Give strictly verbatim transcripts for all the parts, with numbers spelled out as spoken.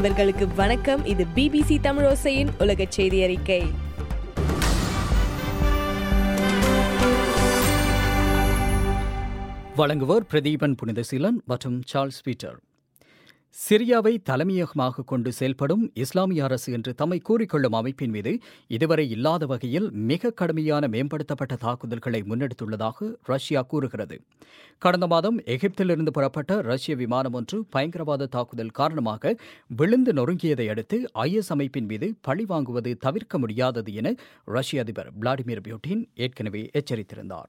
நண்பர்களுக்கு வணக்கம். இது பிபிசி தமிழோசையின் உலக செய்தி அறிக்கை. வழங்குவோர் பிரதீபன் புனிதசீலன் மற்றும் சார்ல்ஸ் பீட்டர். சிரியாவை தலைமையகமாக கொண்டு செயல்படும் இஸ்லாமிய அரசு என்று தம்மை கூறிக்கொள்ளும் அமைப்பின் மீது இதுவரை இல்லாத வகையில் மிக கடுமையான மேம்படுத்தப்பட்ட தாக்குதல்களை முன்னெடுத்துள்ளதாக ரஷ்யா கூறுகிறது. கடந்த மாதம் எகிப்திலிருந்து புறப்பட்ட ரஷ்ய விமானம் ஒன்று பயங்கரவாத தாக்குதல் காரணமாக விழுந்து நொறுங்கியதை அடுத்து ஐஎஸ் அமைப்பின் மீது பழி வாங்குவது தவிர்க்க முடியாதது என ரஷ்ய அதிபர் விளாடிமிர் புட்டின் ஏற்கனவே எச்சரித்திருந்தார்.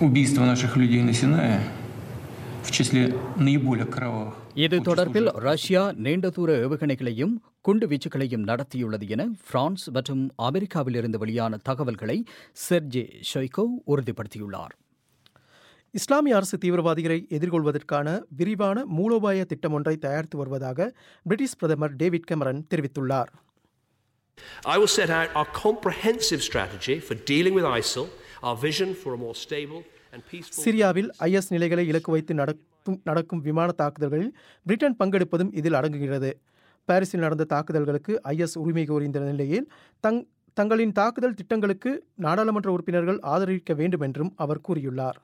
இது தொடர்பில் ரஷ்யா நீண்ட தூர ஏவுகணைகளையும் குண்டு வீச்சுகளையும் நடத்தியுள்ளது என பிரான்ஸ் மற்றும் அமெரிக்காவிலிருந்து வெளியான தகவல்களை செர்ஜே ஷொய்கோ உறுதிப்படுத்தியுள்ளார். இஸ்லாமிய அரசு தீவிரவாதிகளை எதிர்கொள்வதற்கான விரிவான மூலோபாய திட்டம் ஒன்றை தயாரித்து வருவதாக பிரிட்டிஷ் பிரதமர் டேவிட் கேமரன் தெரிவித்துள்ளார். I will set out our comprehensive strategy for dealing with ISIL, our vision for a more stable and peaceful. சிரியாவில் ஐஎஸ் நிலைகளை இலக்கு வைத்து நடக்கும் நடக்கும் விமான தாக்குதல்களில் பிரிட்டன் பங்கெடுப்பதும் இதில் அடங்குகிறது. பாரிஸில் நடந்த தாக்குதல்களுக்கு ஐஎஸ் உரிமை கோரிந்த நிலையில் தங் தங்களின் தாக்குதல் திட்டங்களுக்கு நாடாளுமன்ற உறுப்பினர்கள் ஆதரிக்க வேண்டும் என்றும் அவர் கூறியுள்ளார்.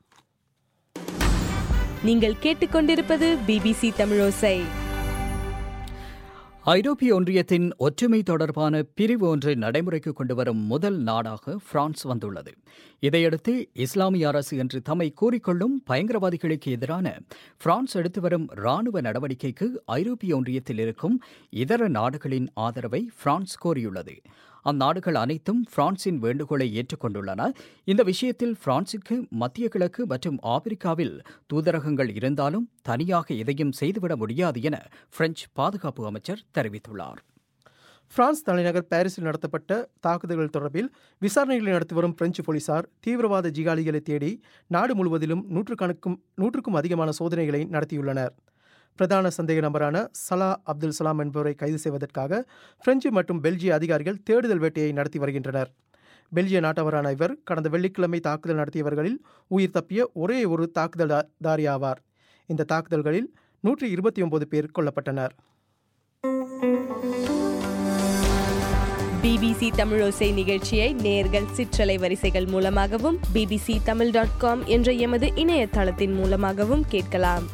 நீங்கள் கேட்டுக்கொண்டிருப்பது பிபிசி தமிழோசை. ஐரோப்பிய ஒன்றியத்தின் ஒற்றுமை தொடர்பான பிரிவு ஒன்றை நடைமுறைக்கு கொண்டுவரும் முதல் நாடாக பிரான்ஸ் வந்துள்ளது. இதையடுத்து இஸ்லாமிய அரசு என்று தம்மை கூறிக்கொள்ளும் பயங்கரவாதிகளுக்கு எதிரான பிரான்ஸ் எடுத்து வரும் ராணுவ நடவடிக்கைக்கு ஐரோப்பிய ஒன்றியத்தில் இருக்கும் இதர நாடுகளின் ஆதரவை பிரான்ஸ் கோரியுள்ளது. அந்நாடுகள் அனைத்தும் பிரான்சின் வேண்டுகோளை ஏற்றுக்கொண்டுள்ளன. இந்த விஷயத்தில் பிரான்சுக்கு மத்திய கிழக்கு மற்றும் ஆப்பிரிக்காவில் தூதரகங்கள் இருந்தாலும் தனியாக எதையும் செய்துவிட முடியாது என பிரெஞ்சு பாதுகாப்பு அமைச்சர் தெரிவித்துள்ளார். பிரான்ஸ் தலைநகர் பாரிஸில் நடத்தப்பட்ட தாக்குதல்கள் தொடர்பில் விசாரணைகளை நடத்தி வரும் பிரெஞ்சு போலீசார் தீவிரவாத ஜிகாலிகளை தேடி நாடு முழுவதிலும் நூற்றுக்கணக்கும் நூற்றுக்கும் அதிகமான சோதனைகளை நடத்தியுள்ளனர். பிரதான சந்தேக நபரான சலா அப்துல் சலாம் என்பவரை கைது செய்வதற்காக பிரெஞ்சு மற்றும் பெல்ஜிய அதிகாரிகள் தேடுதல் வேட்டையை நடத்தி வருகின்றனர். பெல்ஜிய நாட்டவரான இவர் கடந்த வெள்ளிக்கிழமை தாக்குதல் நடத்தியவர்களில் உயிர் தப்பிய ஒரே ஒரு தாக்குதல்தாரி ஆவார். இந்த தாக்குதல்களில் நூற்றி இருபத்தி ஒன்பது பேர் கொல்லப்பட்டனர். பிபிசி தமிழோசை நிகழ்ச்சியை நேயர்கள் சிற்றலை வரிசைகள் மூலமாகவும் பிபிசி தமிழ் டாட் காம் என்ற எமது இணையதளத்தின் மூலமாகவும் கேட்கலாம்.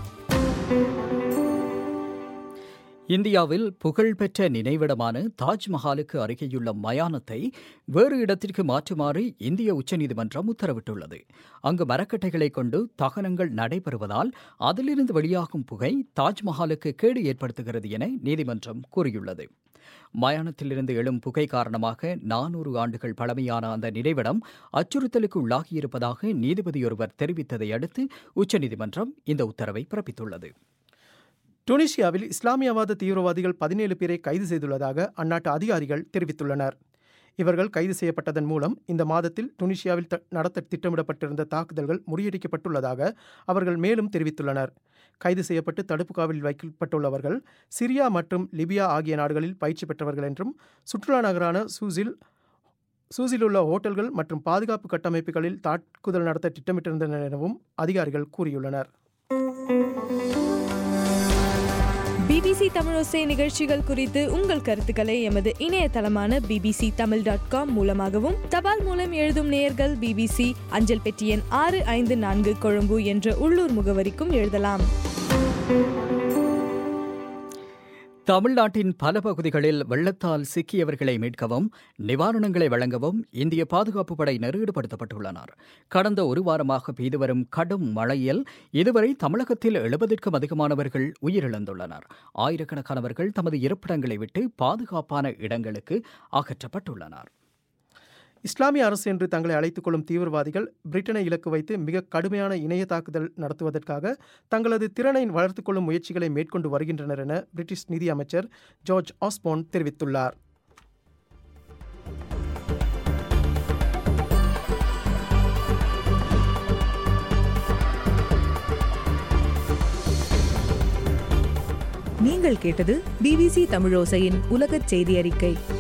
இந்தியாவில் புகழ்பெற்ற நினைவிடமான தாஜ்மஹாலுக்கு அருகேயுள்ள மயானத்தை வேறு இடத்திற்கு மாற்றுமாறு இந்திய உச்சநீதிமன்றம் உத்தரவிட்டுள்ளது. அங்கு மரக்கட்டைகளை கொண்டு தகனங்கள் நடைபெறுவதால் அதிலிருந்து வெளியாகும் புகை தாஜ்மஹாலுக்கு கேடு ஏற்படுத்துகிறது என நீதிமன்றம் கூறியுள்ளது. மயானத்திலிருந்து எழும் புகை காரணமாக நானூறு ஆண்டுகள் பழமையான அந்த நினைவிடம் அச்சுறுத்தலுக்கு உள்ளாகியிருப்பதாக நீதிபதி ஒருவர் தெரிவித்ததை அடுத்து உச்சநீதிமன்றம் இந்த உத்தரவை பிறப்பித்துள்ளது. டுனிஷியாவில் இஸ்லாமியவாத தீவிரவாதிகள் பதினேழு பேரை கைது செய்துள்ளதாக அந்நாட்டு அதிகாரிகள் தெரிவித்துள்ளனர். இவர்கள் கைது செய்யப்பட்டதன் மூலம் இந்த மாதத்தில் டுனிஷியாவில் நடத்த திட்டமிடப்பட்டிருந்த தாக்குதல்கள் முறியடிக்கப்பட்டுள்ளதாக அவர்கள் மேலும் தெரிவித்துள்ளனர். கைது செய்யப்பட்டு தடுப்பு காவலில் வைக்கப்பட்டுள்ளவர்கள் சிரியா மற்றும் லிபியா ஆகிய நாடுகளில் பயிற்சி பெற்றவர்கள் என்றும் சுற்றுலா நகரான சூசில் சூசில் உள்ள ஹோட்டல்கள் மற்றும் பாதுகாப்பு கட்டமைப்புகளில் தாக்குதல் நடத்த திட்டமிட்டிருந்தனர் எனவும் அதிகாரிகள் கூறியுள்ளனர். பிபிசி தமிழோசை நிகழ்ச்சிகள் குறித்து உங்கள் கருத்துக்களை எமது இணையதளமான பிபிசி தமிழ் டாட் காம் மூலமாகவும் தபால் மூலம் எழுதும் நேயர்கள் பிபிசி அஞ்சல் பெட்டி எண் ஆறு ஐந்து நான்கு கொழும்பு என்ற உள்ளூர் முகவரிக்கும் எழுதலாம். தமிழ்நாட்டின் பல பகுதிகளில் வெள்ளத்தால் சிக்கியவர்களை மீட்கவும் நிவாரணங்களை வழங்கவும் இந்திய பாதுகாப்பு படையினர் ஈடுபடுத்தப்பட்டுள்ளனர். கடந்த ஒரு வாரமாக பெய்து வரும் கடும் மழையில் இதுவரை தமிழகத்தில் எழுபதுக்கும் அதிகமானவர்கள் உயிரிழந்துள்ளனர். ஆயிரக்கணக்கானவர்கள் தமது இருப்பிடங்களை விட்டு பாதுகாப்பான இடங்களுக்கு அகற்றப்பட்டுள்ளனர். இஸ்லாமிய அரசு என்று தங்களை அழைத்துக் கொள்ளும் தீவிரவாதிகள் பிரிட்டனை இலக்கு வைத்து மிக கடுமையான இணைய தாக்குதல் நடத்துவதற்காக தங்களது திறனை வளர்த்துக் கொள்ளும் முயற்சிகளை மேற்கொண்டு வருகின்றனர் என பிரிட்டிஷ் நிதி அமைச்சர் ஜார்ஜ் ஆஸ்போர்ன் தெரிவித்துள்ளார். நீங்கள் கேட்டது பிபிசி தமிழோசையின் உலகச் செய்தி அறிக்கை.